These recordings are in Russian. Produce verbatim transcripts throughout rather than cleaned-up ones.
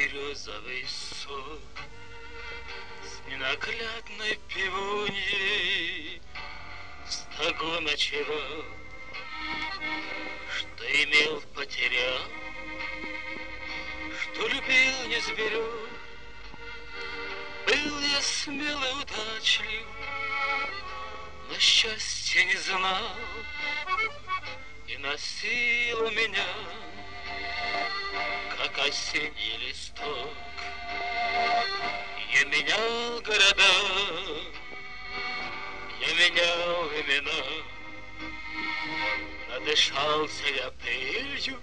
березовый сок с ненаглядной пивуньей с того ночевал, что имел, потерял, что любил, не сберег. Был я смелый, удачлив, но счастья не знал, и носило меня, как осенний листок. Я менял города, я менял имена, надышался я пылью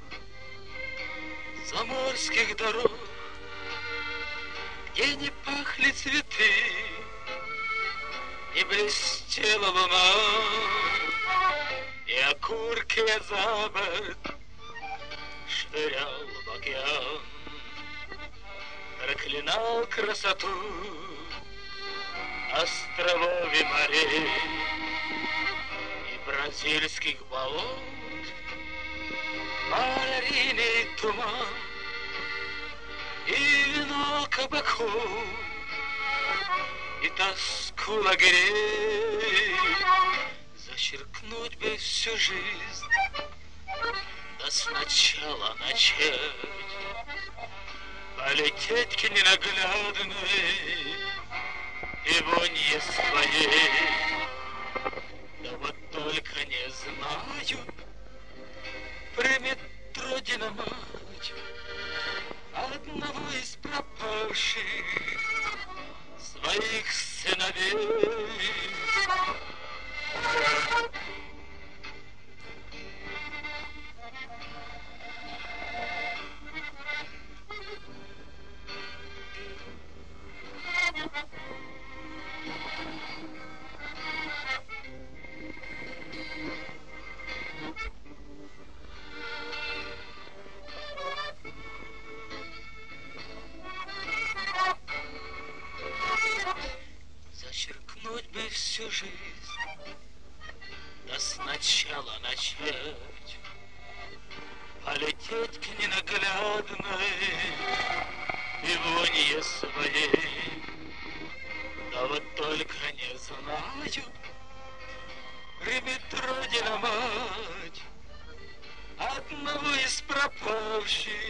заморских дорог, где не пахли цветы, не блестела луна, и окурки я за борт швырял в океан. Проклинал красоту островов и морей и бразильских болот, малярийный туман и вино кабаков, и тоску лагерей. Зачеркнуть бы всю жизнь, да сначала начать, полететь к ненаглядной пивунье своей. Да вот только не знаю, при метро Динамать одного из пропавших своих сыновей. Зачеркнуть бы всю жизнь, да сначала начать, полететь к ненаглядной пивунье своей. Да вот только не знаю, при метро Динамать одного из пропавших